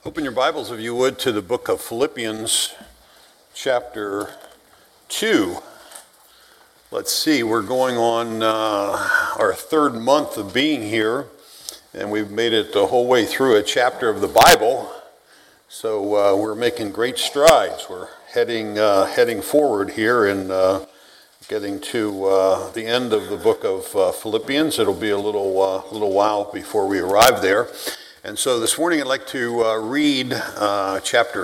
Open your Bibles, if you would, to the book of Philippians, chapter 2. Let's see, we're going on our third month of being here, and we've made it the whole way through a chapter of the Bible. So we're making great strides. We're heading forward here and getting to the end of the book of Philippians. It'll be a little while before we arrive there. And so this morning I'd like to read chapter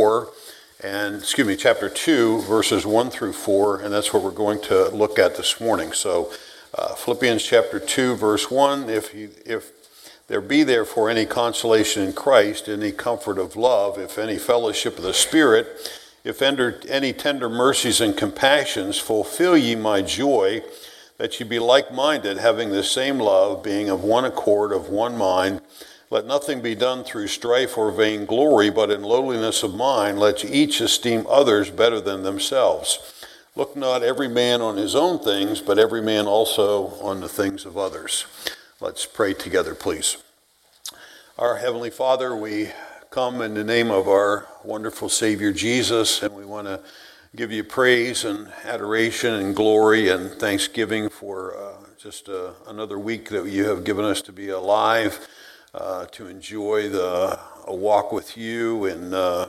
2, verses 1 through 4, and that's what we're going to look at this morning. So Philippians chapter 2, verse 1, if there be therefore any consolation in Christ, any comfort of love, if any fellowship of the Spirit, if any tender mercies and compassions, fulfill ye my joy, that ye be like-minded, having the same love, being of one accord, of one mind. Let nothing be done through strife or vainglory, but in lowliness of mind, let each esteem others better than themselves. Look not every man on his own things, but every man also on the things of others. Let's pray together, please. Our Heavenly Father, we come in the name of our wonderful Savior Jesus, and we want to give you praise and adoration and glory and thanksgiving for just another week that you have given us to be alive. To enjoy a walk with you in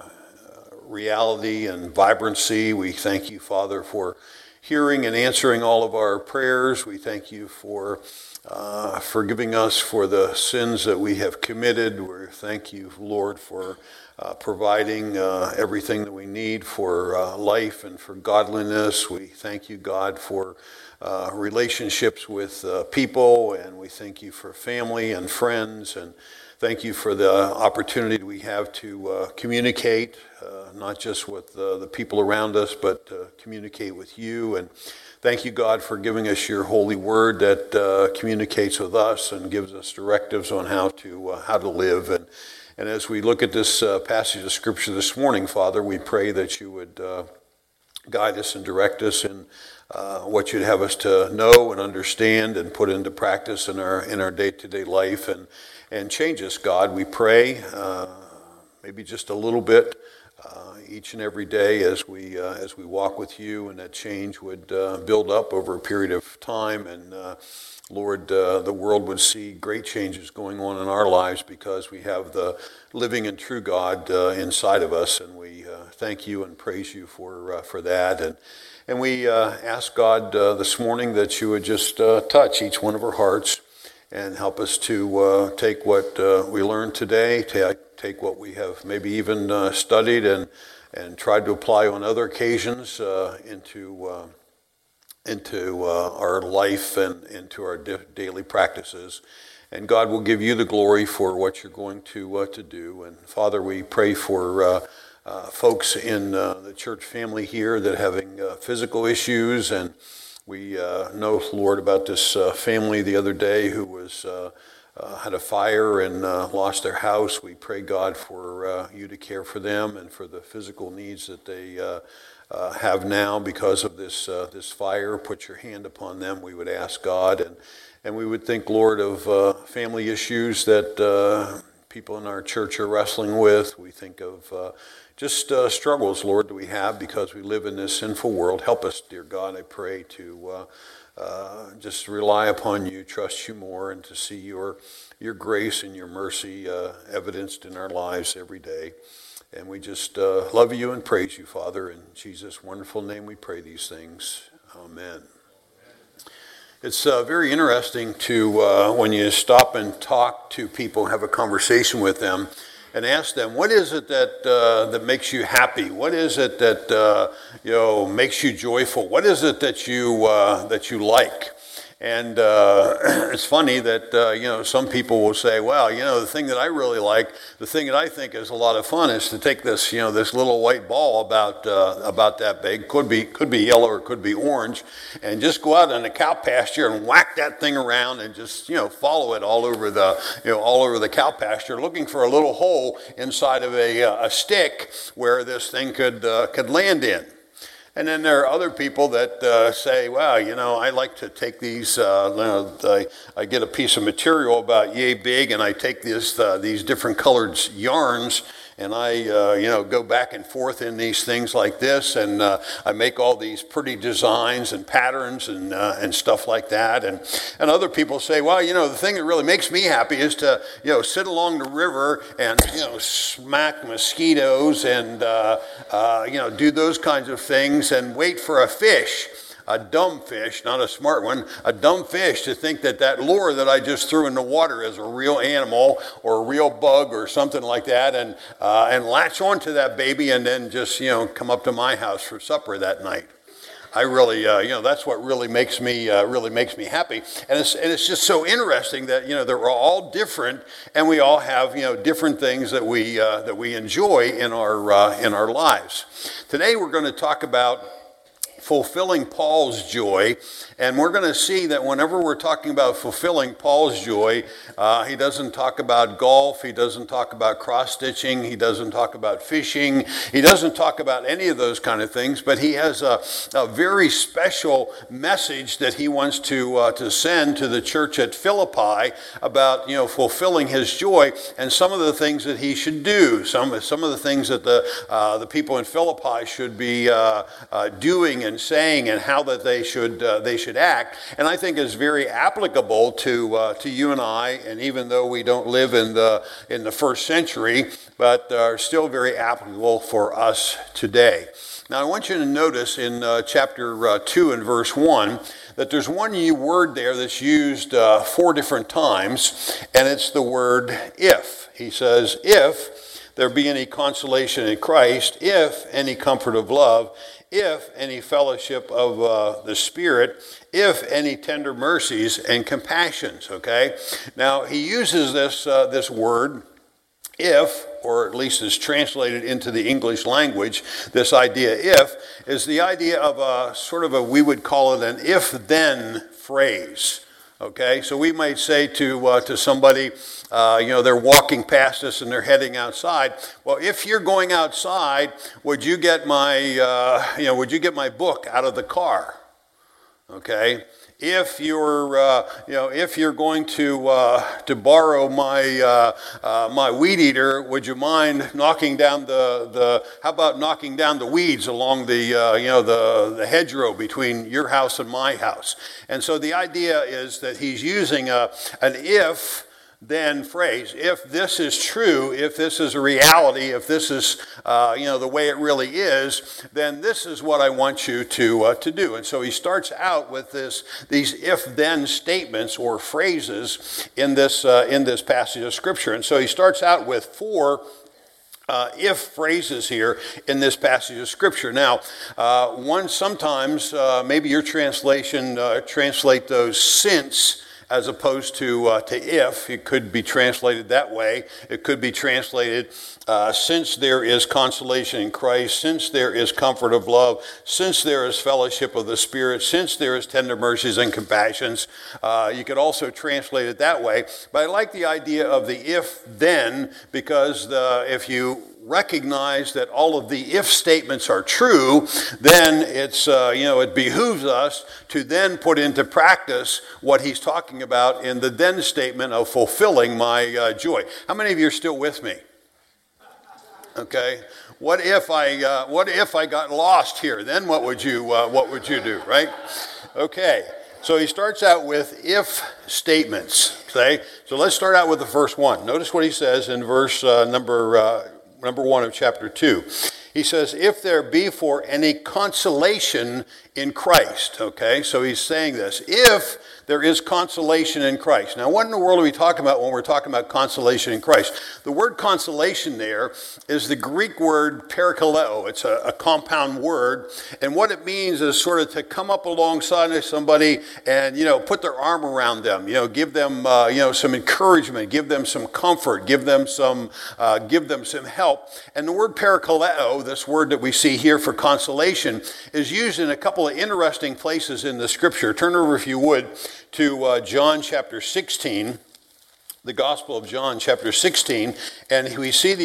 reality and vibrancy. We thank you, Father, for hearing and answering all of our prayers. We thank you for forgiving us for the sins that we have committed. We thank you, Lord, for providing everything that we need for life and for godliness. We thank you, God, for relationships with people, and we thank you for family and friends, and thank you for the opportunity we have to communicate, not just with the people around us, but communicate with you. And thank you, God, for giving us your holy word that communicates with us and gives us directives on how to live. And as we look at this passage of Scripture this morning, Father, we pray that you would guide us and direct us in what you'd have us to know and understand and put into practice in our day-to-day life, and change us, God. We pray maybe just a little bit each and every day as we walk with you, and that change would build up over a period of time, and Lord, the world would see great changes going on in our lives because we have the living and true God inside of us, and we thank you and praise you for that. And we ask, God, this morning that you would just touch each one of our hearts and help us to take what we learned today, take what we have maybe even studied and tried to apply on other occasions into our life and into our daily practices. And God will give you the glory for what you're going to do. And Father, we pray for folks in the church family here that are having physical issues, and we know, Lord, about this family the other day who was had a fire and lost their house. We pray, God, for you to care for them and for the physical needs that they have now because of this fire. Put your hand upon them, we would ask, God, and we would think, Lord, of family issues that people in our church are wrestling with. We think of just struggles, Lord, that we have because we live in this sinful world. Help us, dear God, I pray, to just rely upon you, trust you more, and to see your grace and your mercy evidenced in our lives every day. And we just love you and praise you, Father. In Jesus' wonderful name we pray these things. Amen. It's very interesting to, when you stop and talk to people, have a conversation with them, and ask them, what is it that makes you happy? What is it that makes you joyful? What is it that you like? And it's funny that some people will say, well, the thing that I really like, the thing that I think is a lot of fun, is to take this this little white ball about that big, could be yellow or could be orange, and just go out in the cow pasture and whack that thing around and just follow it all over the cow pasture, looking for a little hole inside of a stick where this thing could land in. And then there are other people that say, well, I like to take these, I get a piece of material about yay big, and I take these different colored yarns, And I, go back and forth in these things like this, and I make all these pretty designs and patterns and stuff like that. And other people say, well, the thing that really makes me happy is to, sit along the river and, smack mosquitoes and, do those kinds of things and wait for a fish. A dumb fish, not a smart one, a dumb fish to think that lure that I just threw in the water is a real animal or a real bug or something like that, and latch onto that baby and then just, come up to my house for supper that night. I really, that's what really makes me happy, and it's just so interesting that they're all different, and we all have different things that we enjoy in our lives. Today we're going to talk about fulfilling Paul's joy, and we're going to see that whenever we're talking about fulfilling Paul's joy, he doesn't talk about golf, he doesn't talk about cross-stitching, he doesn't talk about fishing, he doesn't talk about any of those kind of things, but he has a very special message that he wants to send to the church at Philippi about fulfilling his joy and some of the things that he should do, some of the things that the people in Philippi should be doing and saying, and how that they should act. And I think is very applicable to you and I, and even though we don't live in the first century, but are still very applicable for us today. Now I want you to notice in chapter 2 and verse 1 that there's one word there that's used 4 different times, and it's the word if. He says, if there be any consolation in Christ, if any comfort of love, if any fellowship of the Spirit, if any tender mercies and compassions, okay? Now, he uses this word, if, or at least is translated into the English language, this idea if, is the idea of we would call it an if-then phrase. Okay, so we might say to somebody, they're walking past us and they're heading outside. Well, if you're going outside, would you get my book out of the car? Okay, if you're going to borrow my weed eater, would you mind knocking down how about knocking down the weeds along the hedgerow between your house and my house? And so the idea is that he's using an if-then phrase. If this is true, if this is a reality, if this is the way it really is, then this is what I want you to do. And so he starts out with these if-then statements or phrases in this passage of Scripture. And so he starts out with 4 if phrases here in this passage of Scripture. Now, sometimes maybe your translation translate those since as opposed to if. It could be translated that way. It could be translated since there is consolation in Christ, since there is comfort of love, since there is fellowship of the Spirit, since there is tender mercies and compassions. You could also translate it that way. But I like the idea of the if-then, because if you recognize that all of the if statements are true, then it behooves us to then put into practice what he's talking about in the then statement of fulfilling my joy. How many of you are still with me? Okay. What if I got lost here? Then what would you do, right? Okay. So he starts out with if statements. Okay. So let's start out with the first one. Notice what he says in verse number 1 of chapter 2. He says, if there be for any consolation in Christ. Okay, so he's saying this. If there is consolation in Christ. Now, what in the world are we talking about when we're talking about consolation in Christ? The word consolation there is the Greek word parakaleo. It's a compound word. And what it means is sort of to come up alongside of somebody and, put their arm around them, give them, some encouragement, give them some comfort, give them some help. And the word parakaleo, this word that we see here for consolation, is used in a couple of interesting places in the Scripture. Turn over, if you would, to John chapter 16, the Gospel of John chapter 16, and we see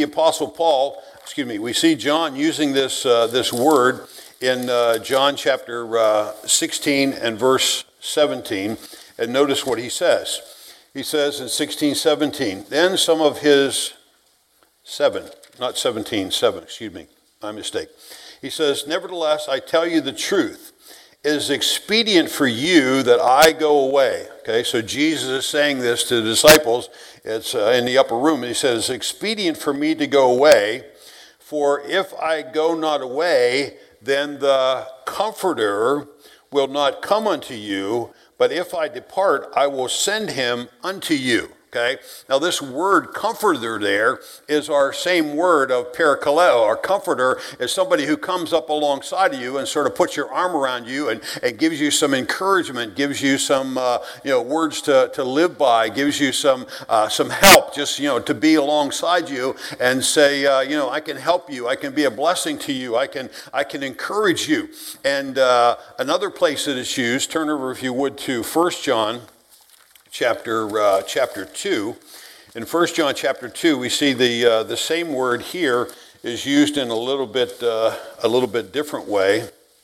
we see John using this word in John chapter 16 and verse 17, and notice what he says. He says in 16:17, then some of his not 17, 7, excuse me, my mistake. He says, nevertheless, I tell you the truth. It is expedient for you that I go away. Okay, so Jesus is saying this to the disciples. It's in the upper room. And he says, it's expedient for me to go away. For if I go not away, then the Comforter will not come unto you. But if I depart, I will send him unto you. Okay, now this word comforter there is our same word of parakaleo. Our comforter is somebody who comes up alongside of you and sort of puts your arm around you and gives you some encouragement, gives you some words to live by, gives you some help, just to be alongside you and say I can help you, I can be a blessing to you, I can encourage you. And another place that it's used, turn over if you would to 1 John. Chapter 2. In 1 John chapter 2, we see the same word here is used in a little bit different way.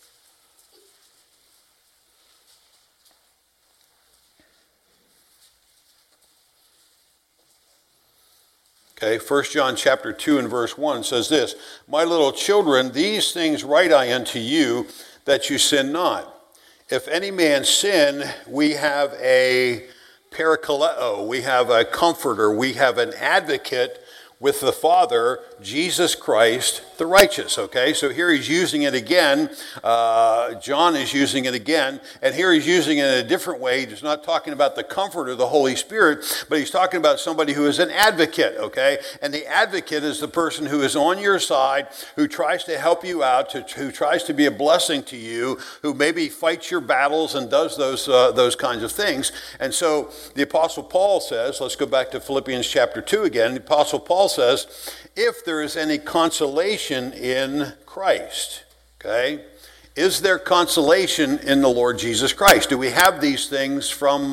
Okay, 1 John chapter 2 and verse 1 says this, my little children, these things write I unto you, that you sin not. If any man sin, we have a parakaleo, we have a comforter, we have an advocate with the Father, Jesus Christ, the righteous. Okay, so here he's using it again. John is using it again, and here he's using it in a different way. He's not talking about the Comforter, the Holy Spirit, but he's talking about somebody who is an advocate. Okay, and the advocate is the person who is on your side, who tries to help you out, who tries to be a blessing to you, who maybe fights your battles and does those kinds of things. And so the Apostle Paul says, let's go back to Philippians chapter 2 again. The Apostle Paul says, if there is any consolation in Christ, okay? Is there consolation in the Lord Jesus Christ? Do we have these things from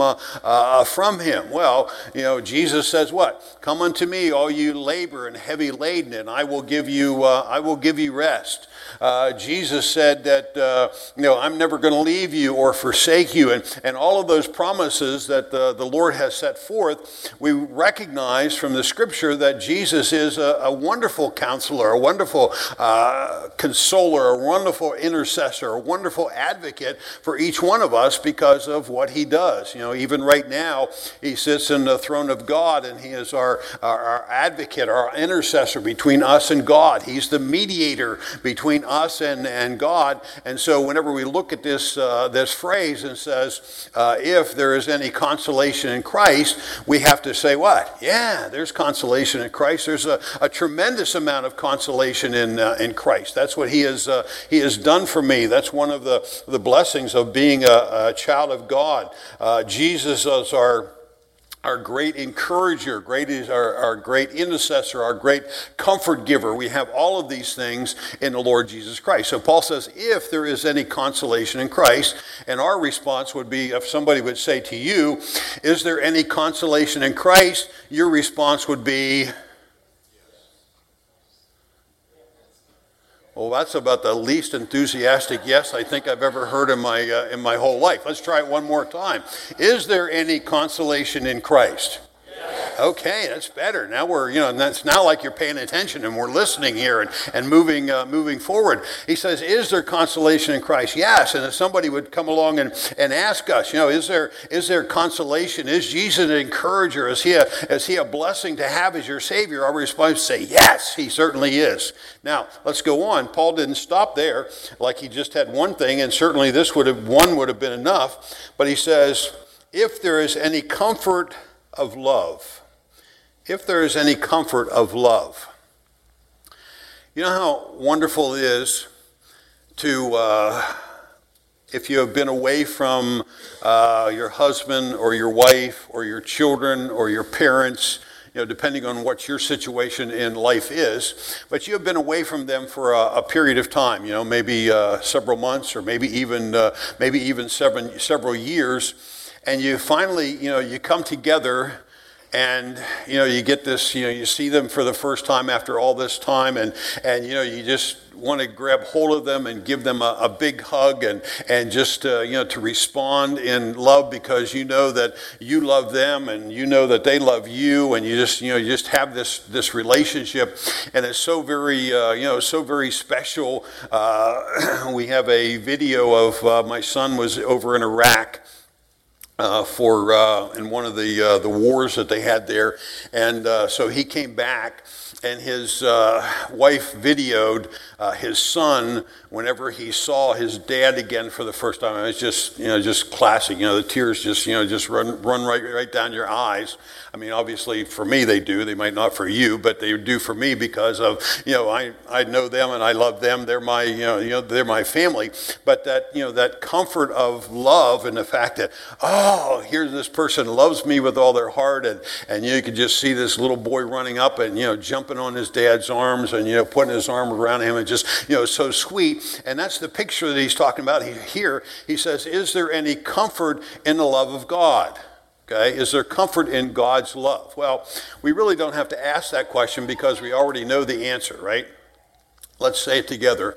him? Well, Jesus says what? Come unto me, all you labor and heavy laden, and I will give you rest. Jesus said that, I'm never going to leave you or forsake you. And all of those promises that the Lord has set forth, we recognize from the scripture that Jesus is a wonderful counselor, a wonderful consoler, a wonderful intercessor, a wonderful advocate for each one of us because of what he does. Even right now, he sits in the throne of God, and he is our advocate, our intercessor between us and God. He's the mediator between us and God. And so whenever we look at this phrase and says, if there is any consolation in Christ, we have to say what? Yeah, there's consolation in Christ. There's a tremendous amount of consolation in Christ. That's what he has done for me. That's one of the blessings of being a child of God. Jesus is our great encourager, our great intercessor, our great comfort giver. We have all of these things in the Lord Jesus Christ. So Paul says, if there is any consolation in Christ, and our response would be, if somebody would say to you, is there any consolation in Christ? Your response would be, well, that's about the least enthusiastic yes I think I've ever heard in my whole life. Let's try it one more time. Is there any consolation in Christ? Yes. Okay, that's better. Now and that's now like you're paying attention and we're listening here and moving forward. He says, is there consolation in Christ? Yes. And if somebody would come along and ask us, is there consolation? Is Jesus an encourager? Is he a blessing to have as your Savior? Our response is say, yes, he certainly is. Now, let's go on. Paul didn't stop there like he just had one thing, and certainly one would have been enough. But he says, if there is any comfort of love. If there is any comfort of love. You know how wonderful it is to, if you have been away from your husband or your wife or your children or your parents, depending on what your situation in life is, but you have been away from them for a period of time, maybe several months or maybe even several years. And you finally, you come together And, you get this, you see them for the first time after all this time, and you just want to grab hold of them and give them a big hug and just, to respond in love, because you know that you love them and you know that they love you, and you just have this relationship, and it's so very, so very special. We have a video of my son was over in Iraq in one of the wars that they had there, and so he came back, and his wife videoed his son whenever he saw his dad again for the first time. It was just classic. The tears just run right down your eyes. I mean, obviously for me they do. They might not for you, but they do for me, because of I know them and I love them. They're my they're my family. But that comfort of love, and the fact that, here's this person loves me with all their heart, and you could just see this little boy running up and jumping on his dad's arms and putting his arm around him, and just so sweet. And that's the picture that he's talking about here. He says, is there any comfort in the love of God? Okay, is there comfort in God's love? Well, we really don't have to ask that question, because we already know the answer, right? Let's say it together.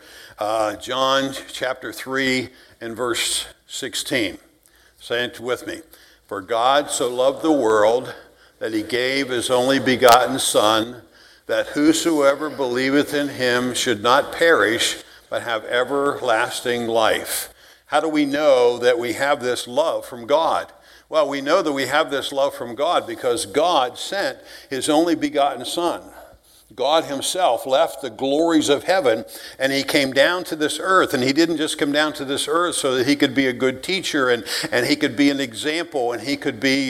John chapter 3 and verse 16. Say it with me. For God so loved the world that he gave his only begotten Son, that whosoever believeth in him should not perish, but have everlasting life. How do we know that we have this love from God? Well, we know that we have this love from God because God sent his only begotten Son. God himself left the glories of heaven, and he came down to this earth. And he didn't just come down to this earth so that he could be a good teacher and he could be an example, and he could be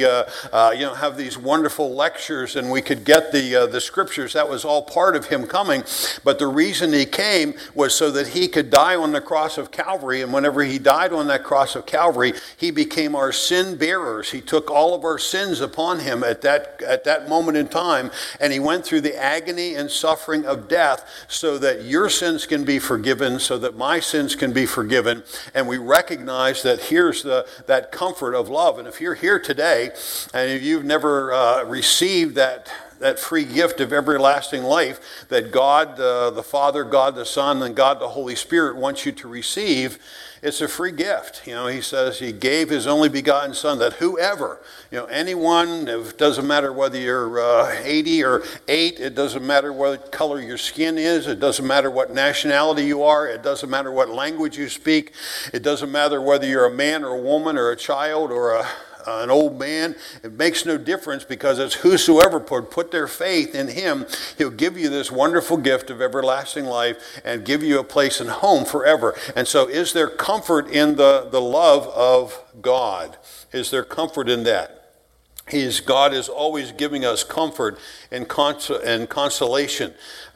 have these wonderful lectures, and we could get the scriptures. That was all part of him coming. But the reason he came was so that he could die on the cross of Calvary. And whenever he died on that cross of Calvary, he became our sin bearers. He took all of our sins upon him at that moment in time, and he went through the agony and suffering of death so that your sins can be forgiven, so that my sins can be forgiven. And we recognize that here's that comfort of love. And if you're here today and if you've never received that free gift of everlasting life that God the Father, God the Son, and God the Holy Spirit wants you to receive, it's a free gift. He says he gave his only begotten Son, that whoever, anyone, it doesn't matter whether you're 80 or 8, it doesn't matter what color your skin is, it doesn't matter what nationality you are, it doesn't matter what language you speak, it doesn't matter whether you're a man or a woman or a child or an old man. It makes no difference, because it's whosoever put their faith in him, he'll give you this wonderful gift of everlasting life and give you a place and home forever. And so is there comfort in the love of God? Is there comfort in that? God is always giving us comfort and consolation.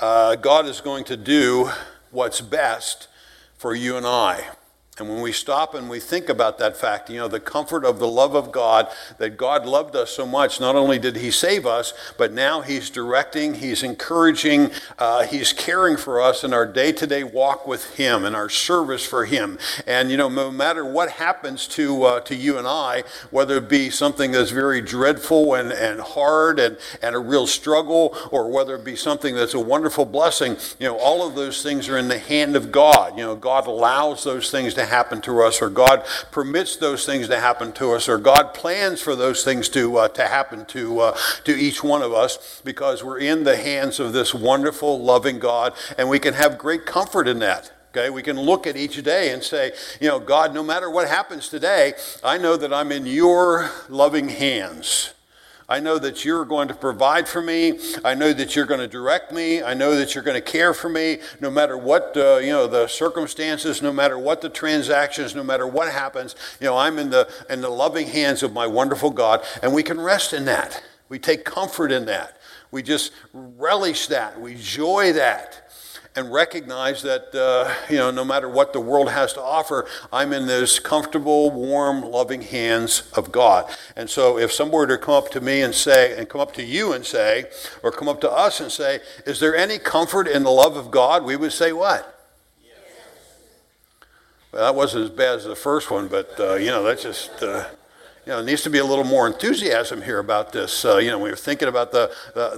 God is going to do what's best for you and I. And when we stop and we think about that fact, the comfort of the love of God, that God loved us so much, not only did he save us, but now he's directing, he's encouraging, he's caring for us in our day-to-day walk with him and our service for him. And, no matter what happens to you and I, whether it be something that's very dreadful and hard and a real struggle, or whether it be something that's a wonderful blessing, all of those things are in the hand of God. God allows those things to happen to us, or God permits those things to happen to us, or God plans for those things to happen to each one of us, because we're in the hands of this wonderful, loving God, and we can have great comfort in that. Okay, we can look at each day and say, God, no matter what happens today, I know that I'm in your loving hands. I know that you're going to provide for me. I know that you're going to direct me. I know that you're going to care for me, no matter what the circumstances, no matter what the transactions, no matter what happens. I'm in the loving hands of my wonderful God, and we can rest in that. We take comfort in that. We just relish that. We enjoy that. And recognize that, no matter what the world has to offer, I'm in those comfortable, warm, loving hands of God. And so if someone were to come up to me and say, and come up to you and say, or come up to us and say, is there any comfort in the love of God? We would say what? Yes. Well, that wasn't as bad as the first one, but, that's just, There needs to be a little more enthusiasm here about this. We were thinking about the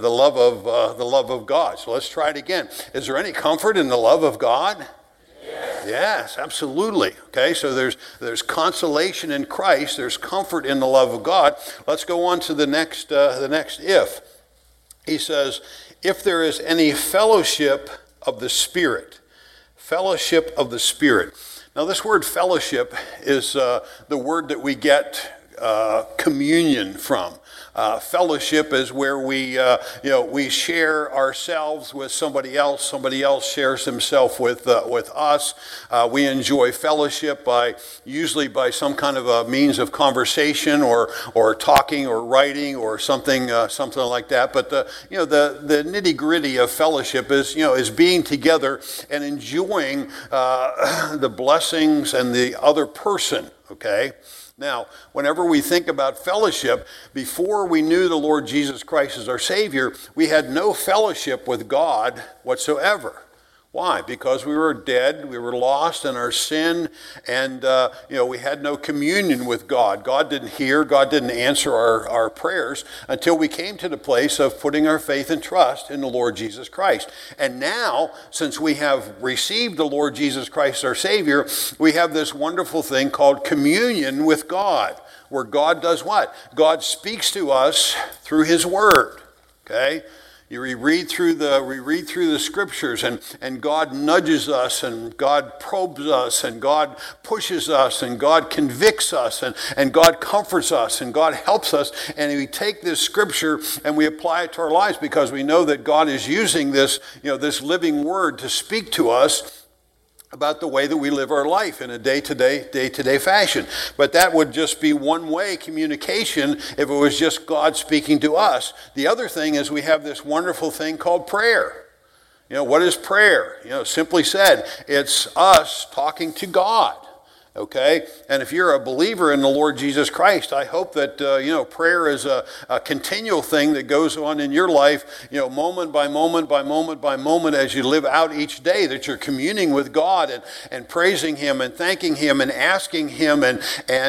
love of God. So let's try it again. Is there any comfort in the love of God? Yes, absolutely. Okay, so there's consolation in Christ. There's comfort in the love of God. Let's go on to the next if. He says, if there is any fellowship of the Spirit. Fellowship of the Spirit. Now, this word fellowship is the word that we get communion from. Fellowship is where we share ourselves with somebody else. Somebody else shares himself with us. We enjoy fellowship usually by some kind of a means of conversation or talking or writing or something like that. But the nitty gritty of fellowship is being together and enjoying the blessings and the other person. Okay. Now, whenever we think about fellowship, before we knew the Lord Jesus Christ as our Savior, we had no fellowship with God whatsoever. Why? Because we were dead, we were lost in our sin, and we had no communion with God. God didn't hear, God didn't answer our prayers until we came to the place of putting our faith and trust in the Lord Jesus Christ. And now, since we have received the Lord Jesus Christ our Savior, we have this wonderful thing called communion with God, where God does what? God speaks to us through His Word, okay? We read through the scriptures, and God nudges us, and God probes us, and God pushes us, and God convicts us, and God comforts us, and God helps us. And we take this scripture and we apply it to our lives because we know that God is using this living word to speak to us about the way that we live our life in a day-to-day fashion. But that would just be one-way communication if it was just God speaking to us. The other thing is we have this wonderful thing called prayer. What is prayer? Simply said, it's us talking to God. Okay? And if you're a believer in the Lord Jesus Christ, I hope that, prayer is a continual thing that goes on in your life, moment by moment by moment by moment as you live out each day, that you're communing with God and praising Him and thanking Him and asking Him and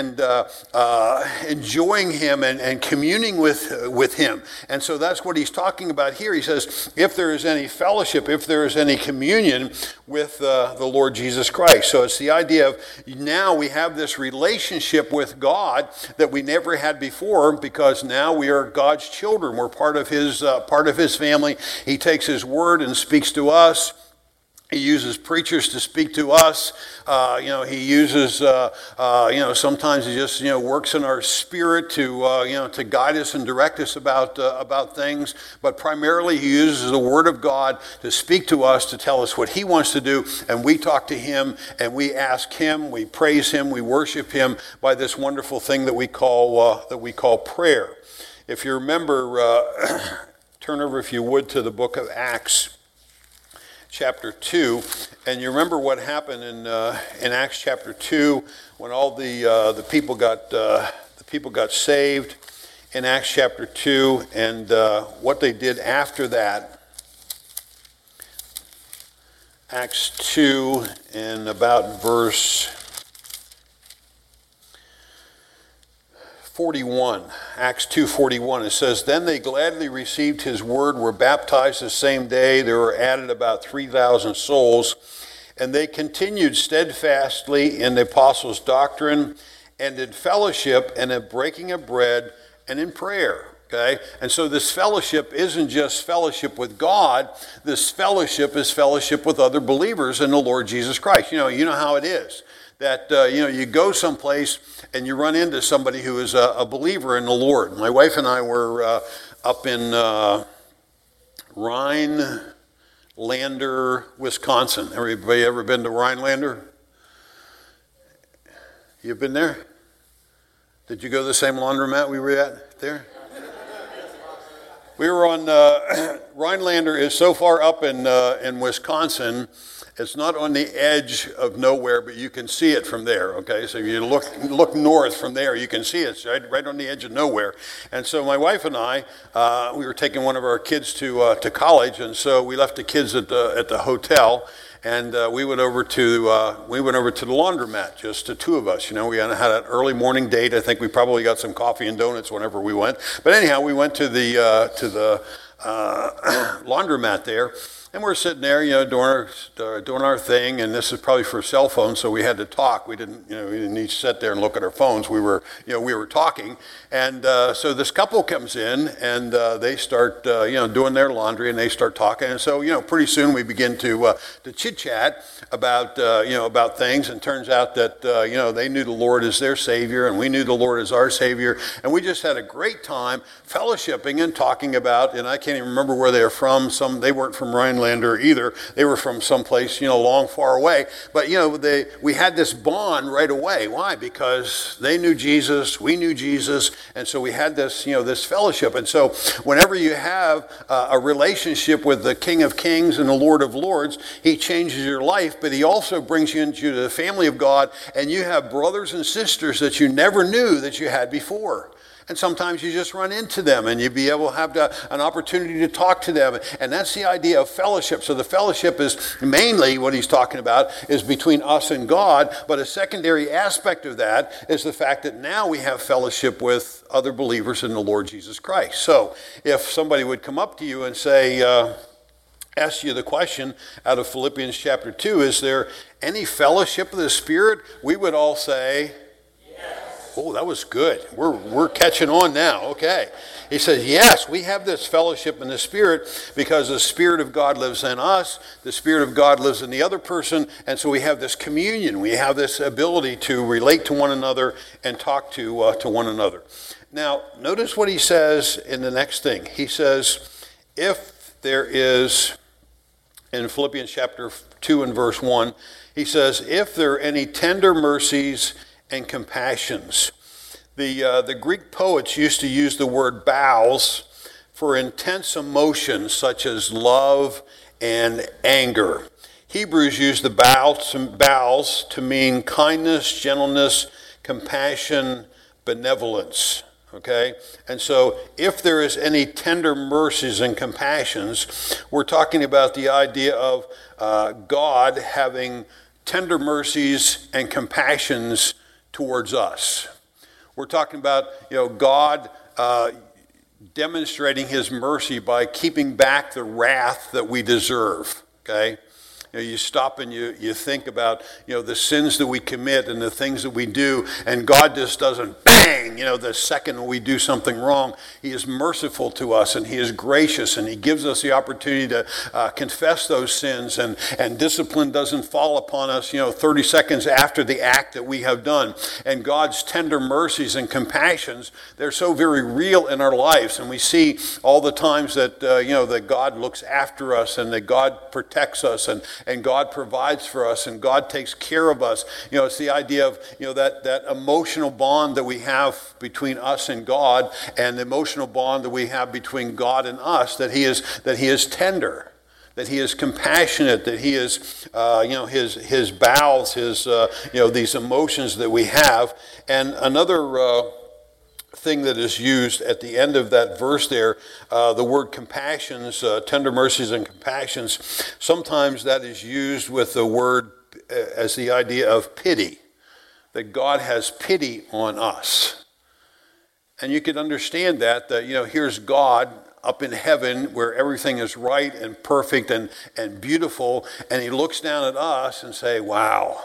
enjoying Him and communing with Him. And so that's what he's talking about here. He says, if there is any fellowship, if there is any communion with the Lord Jesus Christ. So it's the idea of now we have this relationship with God that we never had before, because now we are God's children. We're part of His family. He takes His word and speaks to us. He uses preachers to speak to us. He uses, sometimes He just, works in our spirit to guide us and direct us about things. But primarily He uses the Word of God to speak to us, to tell us what He wants to do. And we talk to Him and we ask Him, we praise Him, we worship Him by this wonderful thing that we call prayer. If you remember, turn over, if you would, to the book of Acts. Chapter 2, and you remember what happened in Acts chapter 2 when all the people got saved in Acts chapter 2, and what they did after that. Acts 2 and about verse 41, Acts 2:41, it says, then they gladly received His word, were baptized the same day. There were added about 3,000 souls, and they continued steadfastly in the apostles' doctrine and in fellowship and in breaking of bread and in prayer. Okay? And so this fellowship isn't just fellowship with God. This fellowship is fellowship with other believers in the Lord Jesus Christ. You know how it is. That, you go someplace and you run into somebody who is a believer in the Lord. My wife and I were up in Rhinelander, Wisconsin. Everybody ever been to Rhinelander? You've been there? Did you go to the same laundromat we were at there? We were on Rhinelander is so far up in Wisconsin. It's not on the edge of nowhere, but you can see it from there, okay? So if you look north from there, you can see it. It's right on the edge of nowhere. And so my wife and I, we were taking one of our kids to college, and so we left the kids at the hotel, and we went over to the laundromat, just the two of us. You know, we had an early morning date. I think we probably got some coffee and donuts whenever we went. But anyhow, we went to the laundromat there. And we're sitting there, you know, doing our thing, and this is probably for cell phones, so we had to talk. We didn't need to sit there and look at our phones. We were talking, and so this couple comes in, and they start, doing their laundry, and they start talking, and so, pretty soon we begin to chit chat about things, and turns out that they knew the Lord as their Savior, and we knew the Lord as our Savior, and we just had a great time fellowshipping and talking about, and I can't even remember where they were from. They weren't from Rhinelander either. They were from someplace, long, far away. But, we had this bond right away. Why? Because they knew Jesus, we knew Jesus, and so we had this, this fellowship. And so whenever you have a relationship with the King of Kings and the Lord of Lords, he changes your life, but he also brings you into the family of God, and you have brothers and sisters that you never knew that you had before. And sometimes you just run into them and you be able to have an opportunity to talk to them. And that's the idea of fellowship. So the fellowship is mainly what he's talking about is between us and God. But a secondary aspect of that is the fact that now we have fellowship with other believers in the Lord Jesus Christ. So if somebody would come up to you and say, ask you the question out of Philippians chapter 2, is there any fellowship of the Spirit? We would all say, oh, that was good. We're catching on now. Okay. He says, yes, we have this fellowship in the Spirit because the Spirit of God lives in us. The Spirit of God lives in the other person. And so we have this communion. We have this ability to relate to one another and talk to one another. Now, notice what he says in the next thing. He says, if there is, in Philippians chapter 2 and verse 1, he says, if there are any tender mercies and compassions. The Greek poets used to use the word bowels for intense emotions such as love and anger. Hebrews use the bowels to mean kindness, gentleness, compassion, benevolence. Okay? And so if there is any tender mercies and compassions, we're talking about the idea of God having tender mercies and compassions towards us. We're talking about, God demonstrating his mercy by keeping back the wrath that we deserve, okay? You stop and you think about, the sins that we commit and the things that we do, and God just doesn't bang, the second we do something wrong. He is merciful to us, and he is gracious, and he gives us the opportunity to confess those sins, and discipline doesn't fall upon us, 30 seconds after the act that we have done. And God's tender mercies and compassions, they're so very real in our lives, and we see all the times that, that God looks after us, and that God protects us, and God provides for us, and God takes care of us. It's the idea of, that emotional bond that we have between us and God, and the emotional bond that we have between God and us, that he is tender, that he is compassionate, that he is, his bowels, his, these emotions that we have. And another thing that is used at the end of that verse there, the word compassions, tender mercies and compassions, sometimes that is used with the word as the idea of pity, that God has pity on us. And you can understand that, here's God up in heaven where everything is right and perfect and beautiful, and he looks down at us and say, wow,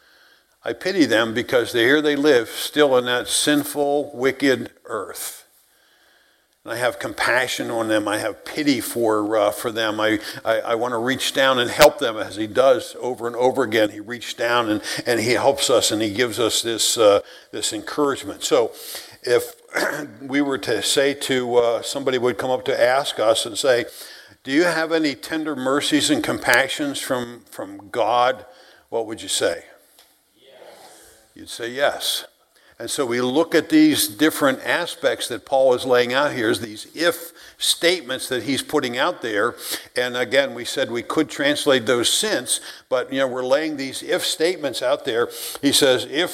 I pity them because here they live still in that sinful, wicked earth. And I have compassion on them. I have pity for them. I want to reach down and help them, as he does over and over again. He reaches down and he helps us, and he gives us this encouragement. So if we were to say to somebody would come up to ask us and say, do you have any tender mercies and compassions from God? What would you say? You'd say yes. And so we look at these different aspects that Paul is laying out here, as these if statements that he's putting out there. And again, we said we could translate those since, but we're laying these if statements out there. He says, if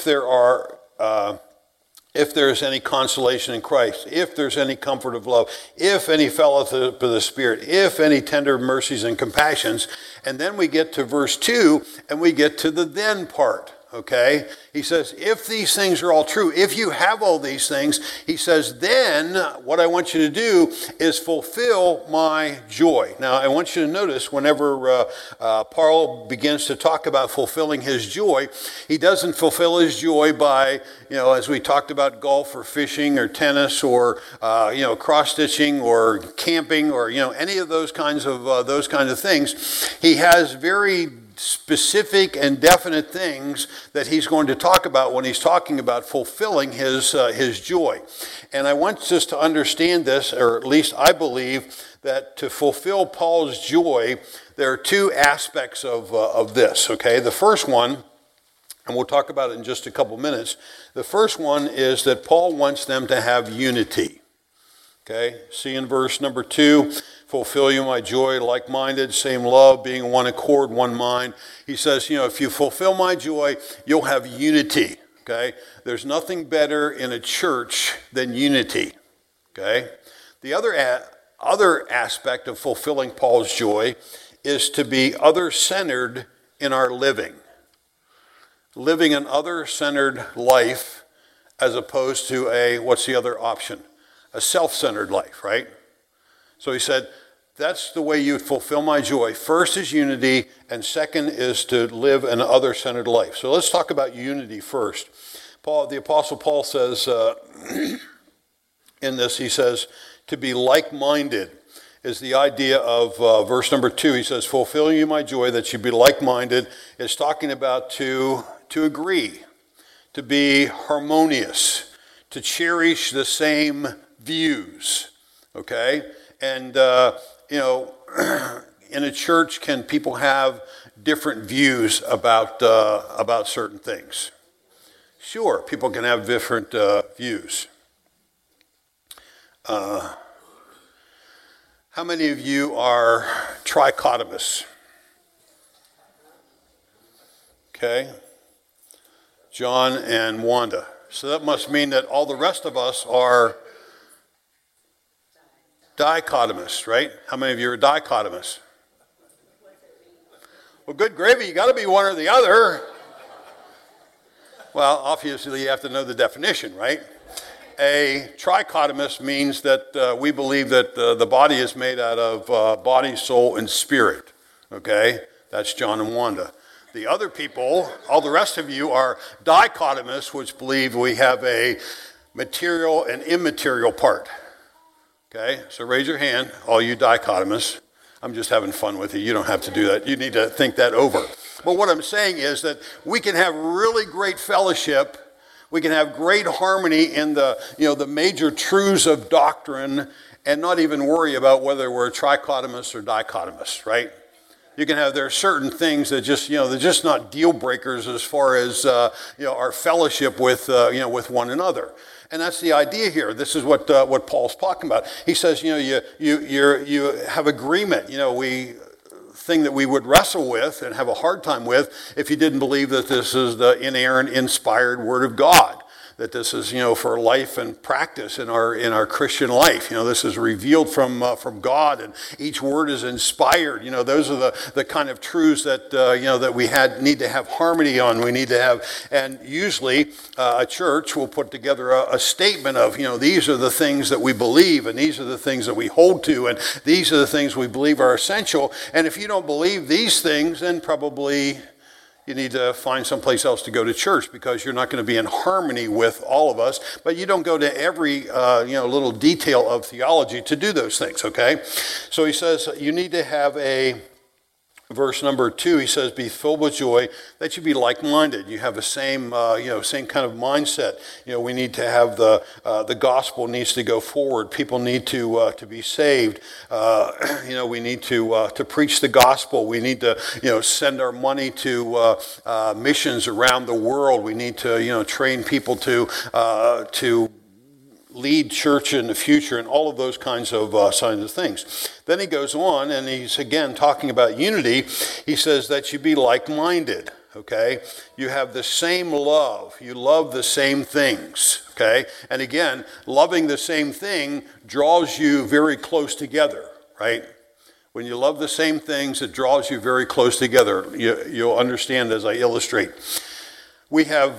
there's any consolation in Christ, if there's any comfort of love, if any fellowship of the Spirit, if any tender mercies and compassions. And then we get to verse 2 and we get to the then part. Okay, he says, if these things are all true, if you have all these things, he says, then what I want you to do is fulfill my joy. Now, I want you to notice whenever Paul begins to talk about fulfilling his joy, he doesn't fulfill his joy by, as we talked about golf or fishing or tennis or, cross-stitching or camping or, any of those kinds of things. He has very specific and definite things that he's going to talk about when he's talking about fulfilling his joy. And I want us to understand this, or at least I believe that to fulfill Paul's joy, there are two aspects of this, okay? The first one, and we'll talk about it in just a couple minutes, the first one is that Paul wants them to have unity. Okay, see in verse number 2, fulfill you my joy, like-minded, same love, being one accord, one mind. He says, if you fulfill my joy, you'll have unity. Okay, there's nothing better in a church than unity. Okay, the other aspect of fulfilling Paul's joy is to be other-centered in our living an other-centered life as opposed to what's the other option? A self-centered life, right? So he said, that's the way you fulfill my joy. First is unity, and second is to live an other-centered life. So let's talk about unity first. The Apostle Paul says in this, he says, to be like-minded is the idea of verse number 2. He says, fulfill you my joy, that you be like-minded. It's talking about to agree, to be harmonious, to cherish the same views, okay? And, in a church, can people have different views about certain things? Sure, people can have different views. How many of you are trichotomous? Okay. John and Wanda. So that must mean that all the rest of us are dichotomous, right? How many of you are dichotomous? Well, good gravy, you got to be one or the other. Well, obviously you have to know the definition, right? A trichotomous means that we believe that the body is made out of body, soul, and spirit, okay? That's John and Wanda. The other people, all the rest of you, are dichotomous, which believe we have a material and immaterial part. Okay, so raise your hand, all you dichotomous. I'm just having fun with you. You don't have to do that. You need to think that over. But what I'm saying is that we can have really great fellowship. We can have great harmony in the major truths of doctrine and not even worry about whether we're trichotomous or dichotomous, right? You can have, there are certain things that just, they're just not deal breakers as far as, our fellowship with one another. And that's the idea here. This is what Paul's talking about. He says, you have agreement. Thing that we would wrestle with and have a hard time with if you didn't believe that this is the inerrant, inspired Word of God. That this is, for life and practice in our Christian life. This is revealed from God, and each word is inspired. Those are the kind of truths that that we need to have harmony on. We need to have, and usually a church will put together a statement of, these are the things that we believe, and these are the things that we hold to, and these are the things we believe are essential. And if you don't believe these things, then probably you need to find someplace else to go to church, because you're not going to be in harmony with all of us. But you don't go to every little detail of theology to do those things, okay? So he says you need to have a verse number 2, he says, be filled with joy, that you be like-minded. You have the same, same kind of mindset. We need to have the gospel needs to go forward. People need to be saved. We need to preach the gospel. We need to, send our money to missions around the world. We need to, train people to lead church in the future, and all of those kinds of things. Then he goes on, and he's again talking about unity. He says that you be like-minded, okay? You have the same love. You love the same things, okay? And again, loving the same thing draws you very close together, right? When you love the same things, it draws you very close together. You'll understand as I illustrate. We have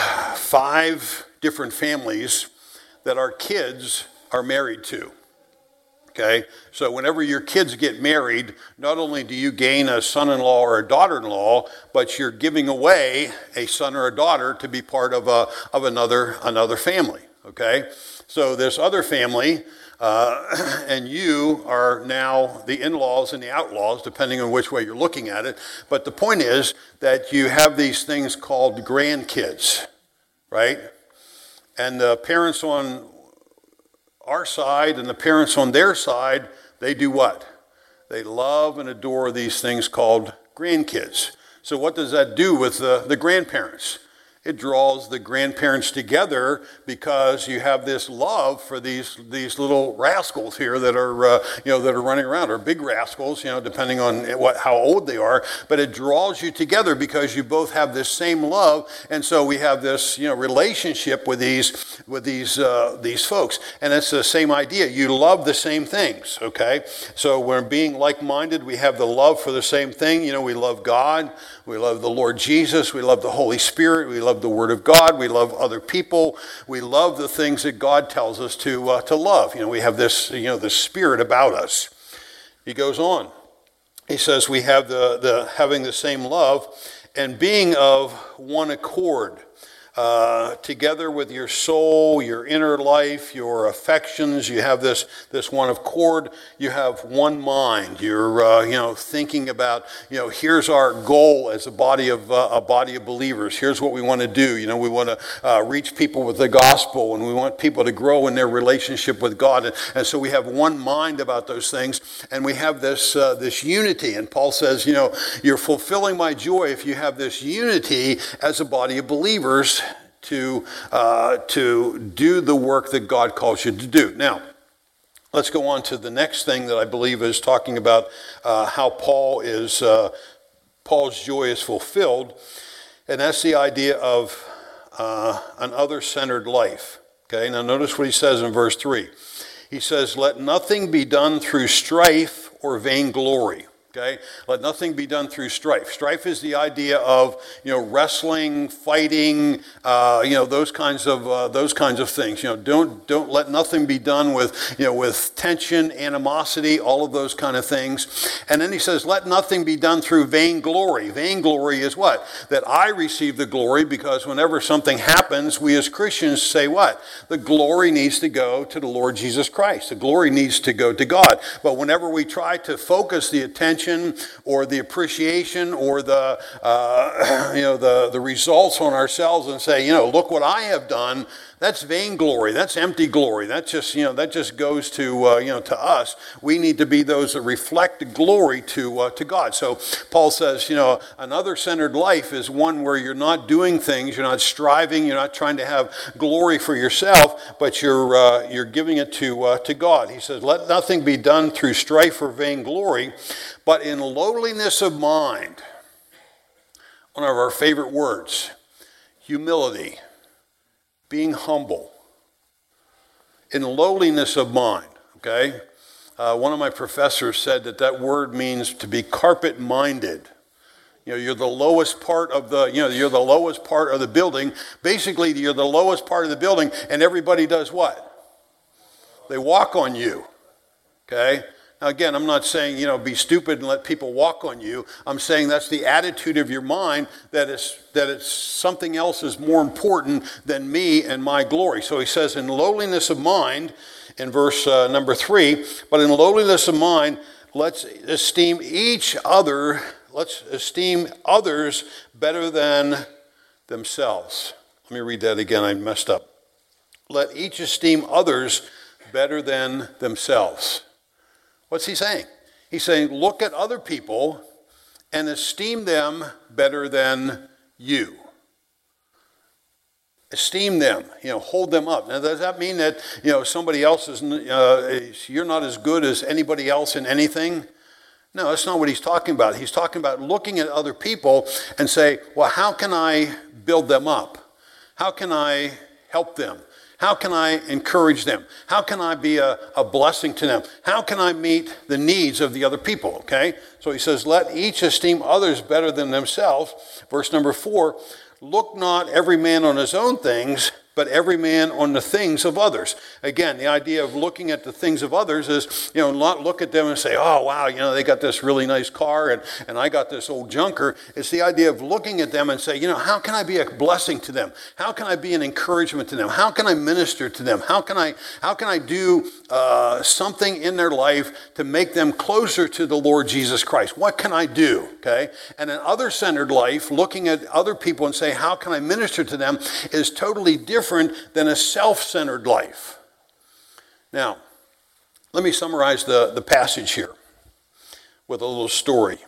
5 different families that our kids are married to, okay? So whenever your kids get married, not only do you gain a son-in-law or a daughter-in-law, but you're giving away a son or a daughter to be part of another family, okay? So this other family, and you are now the in-laws and the outlaws, depending on which way you're looking at it. But the point is that you have these things called grandkids, right? And the parents on our side and the parents on their side, they do what? They love and adore these things called grandkids. So what does that do with the grandparents? It draws the grandparents together because you have this love for these little rascals here that are that are running around, or big rascals, depending on how old they are. But it draws you together because you both have this same love, and so we have this relationship with these folks, and it's the same idea. You love the same things, okay? So we're being like-minded. We have the love for the same thing. We love God. We love the Lord Jesus. We love the Holy Spirit. We love the Word of God. We love other people. We love the things that God tells us to love. We have this, the Spirit about us. He goes on. He says we have the having the same love and being of one accord. Together with your soul, your inner life, your affections, you have this one accord. You have one mind. You're thinking about here's our goal as a body of believers. Here's what we want to do. We want to reach people with the gospel, and we want people to grow in their relationship with God. And so we have one mind about those things, and we have this unity. And Paul says, you're fulfilling my joy if you have this unity as a body of believers to do the work that God calls you to do. Now, let's go on to the next thing that I believe is talking about how Paul's joy is fulfilled, and that's the idea of an other-centered life. Okay, now notice what he says in verse 3. He says, let nothing be done through strife or vainglory. Okay, let nothing be done through strife. Strife is the idea of wrestling, fighting, those kinds of things. Don't let nothing be done with tension, animosity, all of those kind of things. And then he says, let nothing be done through vainglory. Vainglory is what? That I receive the glory, because whenever something happens, we as Christians say what? The glory needs to go to the Lord Jesus Christ. The glory needs to go to God. But whenever we try to focus the attention or the appreciation or the results on ourselves and say, look what I have done, that's vainglory. That's empty glory. That just goes to us. We need to be those that reflect glory to God. So Paul says, an other-centered life is one where you're not doing things, you're not striving, you're not trying to have glory for yourself, but you're giving it to God. He says, let nothing be done through strife or vainglory, but in lowliness of mind. One of our favorite words, humility. Being humble, in lowliness of mind, okay? One of my professors said that word means to be carpet-minded. You're the lowest part of you're the lowest part of the building. Basically, you're the lowest part of the building, and everybody does what? They walk on you, okay? Now, again, I'm not saying, be stupid and let people walk on you. I'm saying that's the attitude of your mind, that it's something else is more important than me and my glory. So he says, in lowliness of mind, in verse number 3, but in lowliness of mind, let's esteem others better than themselves. Let me read that again, I messed up. Let each esteem others better than themselves. What's he saying? He's saying, look at other people and esteem them better than you. Esteem them, hold them up. Now, does that mean that, somebody else you're not as good as anybody else in anything? No, that's not what he's talking about. He's talking about looking at other people and say, well, how can I build them up? How can I help them? How can I encourage them? How can I be a blessing to them? How can I meet the needs of the other people, okay? So he says, let each esteem others better than themselves. Verse number 4, look not every man on his own things, but every man on the things of others. Again, the idea of looking at the things of others is, not look at them and say, oh, wow, they got this really nice car and I got this old junker. It's the idea of looking at them and say, how can I be a blessing to them? How can I be an encouragement to them? How can I minister to them? How can I do something in their life to make them closer to the Lord Jesus Christ? What can I do? Okay? And an other-centered life, looking at other people and say, how can I minister to them, is totally different than a self-centered life. Now, let me summarize the passage here with a little story.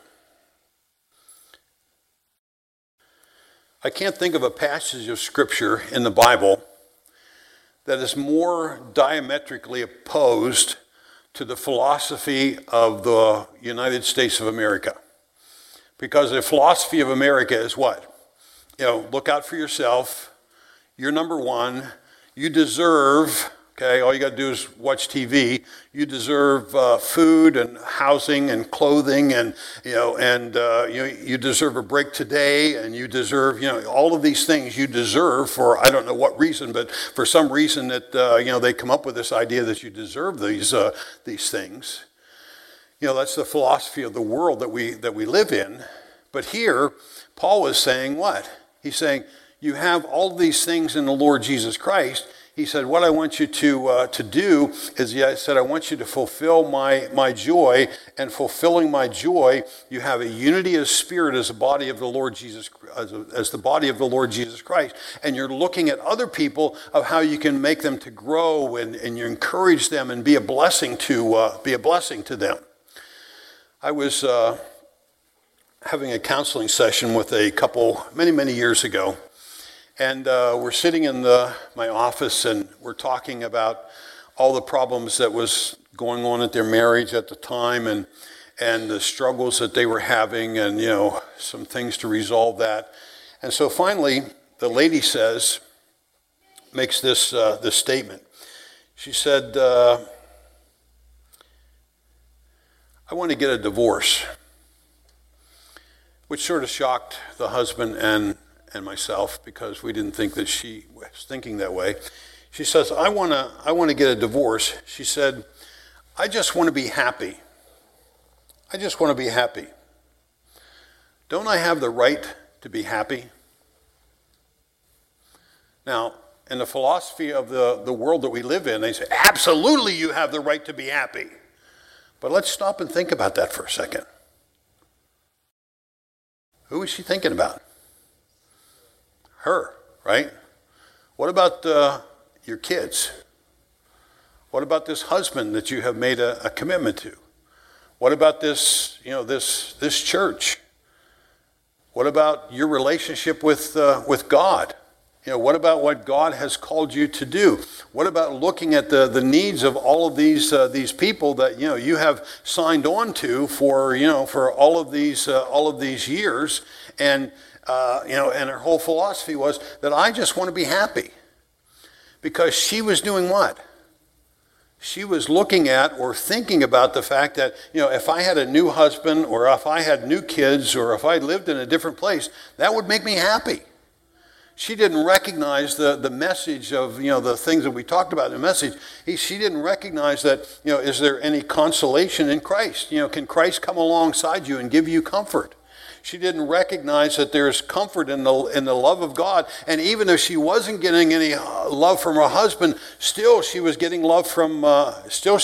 I can't think of a passage of Scripture in the Bible that is more diametrically opposed to the philosophy of the United States of America. Because the philosophy of America is what? Look out for yourself. You're number one. You deserve, okay, all you got to do is watch TV. You deserve food and housing and clothing and, you deserve a break today and you deserve, all of these things you deserve for, I don't know what reason, but for some reason that, they come up with this idea that you deserve these things. That's the philosophy of the world that we live in. But here, Paul is saying what? He's saying, you have all these things in the Lord Jesus Christ. He said, what I want you to do is, I want you to fulfill my joy, and fulfilling my joy, you have a unity of spirit as a body of the Lord Jesus, as the body of the Lord Jesus Christ, and you're looking at other people of how you can make them to grow, and you encourage them and be a blessing to them. I was having a counseling session with a couple many years ago. And we're sitting in my office and we're talking about all the problems that was going on at their marriage at the time and the struggles that they were having and, some things to resolve that. And so finally, the lady makes this statement. She said, I want to get a divorce, which sort of shocked the husband and myself, because we didn't think that she was thinking that way. She says, I want to get a divorce. She said, I just want to be happy. I just want to be happy. Don't I have the right to be happy? Now, in the philosophy of the world that we live in, they say, absolutely you have the right to be happy. But let's stop and think about that for a second. Who is she thinking about? Her, right? What about your kids? What about this husband that you have made a commitment to? What about this church? What about your relationship with God? What about what God has called you to do? What about looking at the needs of all of these people that you have signed on to for all of these years? And her whole philosophy was that I just want to be happy. Because she was doing what? She was looking at or thinking about the fact that, if I had a new husband or if I had new kids or if I lived in a different place, that would make me happy. She didn't recognize the message of, the things that we talked about in the message. She didn't recognize that, is there any consolation in Christ? Can Christ come alongside you and give you comfort? She didn't recognize that there's comfort in the love of God. And even if she wasn't getting any love from her husband, still she was getting love from God.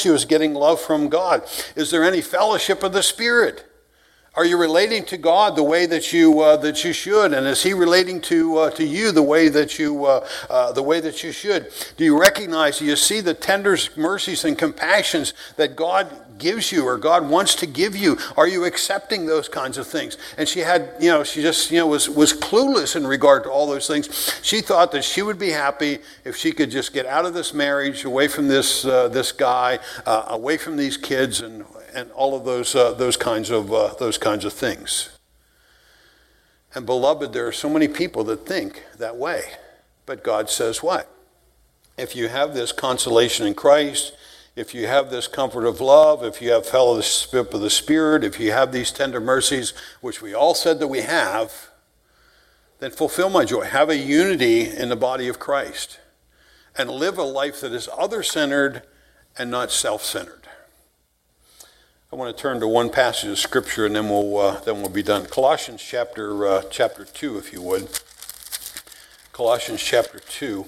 Is there any fellowship of the Spirit? Are you relating to God the way that you should, and is He relating to you the way that you should? Do you recognize? Do you see the tender mercies and compassions that God gives you, or God wants to give you? Are you accepting those kinds of things? And she had, she just, was clueless in regard to all those things. She thought that she would be happy if she could just get out of this marriage, away from this guy, away from these kids, and all of those kinds of things. And beloved, there are so many people that think that way. But God says what? If you have this consolation in Christ, if you have this comfort of love, if you have fellowship of the Spirit, if you have these tender mercies, which we all said that we have, then fulfill my joy. Have a unity in the body of Christ. And live a life that is other-centered and not self-centered. I want to turn to one passage of Scripture, and then we'll be done. Colossians chapter 2, if you would. Colossians chapter 2.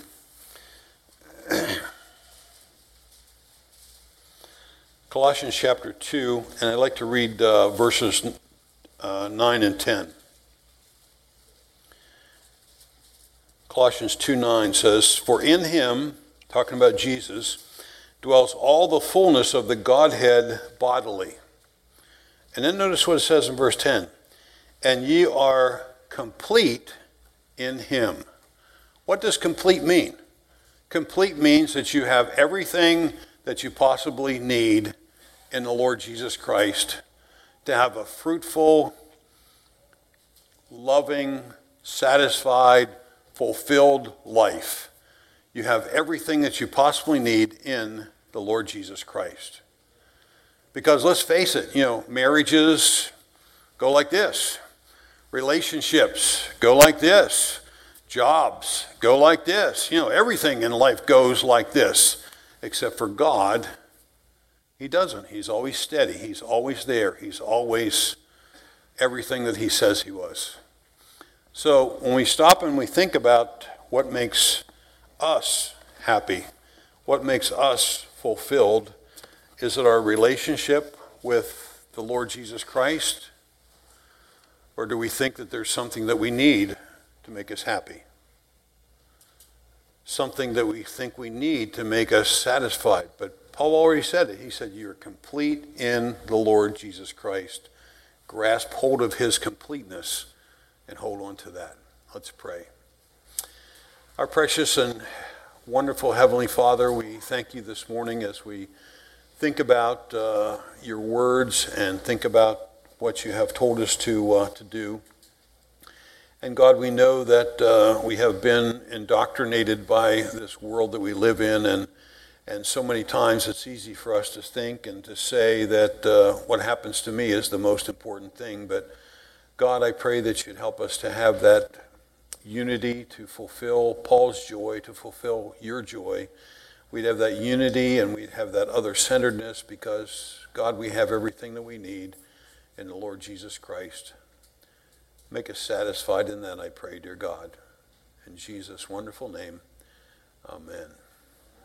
Colossians chapter 2, and I'd like to read verses 9 and 10. Colossians 2:9 says, "For in him," talking about Jesus, "dwells all the fullness of the Godhead bodily." And then notice what it says in verse 10. "And ye are complete in him." What does complete mean? Complete means that you have everything that you possibly need in the Lord Jesus Christ to have a fruitful, loving, satisfied, fulfilled life. You have everything that you possibly need in the Lord Jesus Christ. Because let's face it, marriages go like this. Relationships go like this. Jobs go like this. Everything in life goes like this. Except for God, He doesn't. He's always steady. He's always there. He's always everything that He says He was. So when we stop and we think about what makes us happy, what makes us fulfilled, is it our relationship with the Lord Jesus Christ? Or do we think that there's something that we need to make us happy? Something that we think we need to make us satisfied. But Paul already said it. He said, "You're complete in the Lord Jesus Christ." Grasp hold of His completeness and hold on to that. Let's pray. Our precious and wonderful Heavenly Father, we thank You this morning as we think about Your words and think about what You have told us to do. And God, we know that we have been indoctrinated by this world that we live in, and so many times it's easy for us to think and to say that what happens to me is the most important thing. But God, I pray that You'd help us to have that unity, to fulfill Paul's joy, to fulfill Your joy. We'd have that unity and we'd have that other-centeredness because, God, we have everything that we need in the Lord Jesus Christ. Make us satisfied in that, I pray, dear God. In Jesus' wonderful name, amen.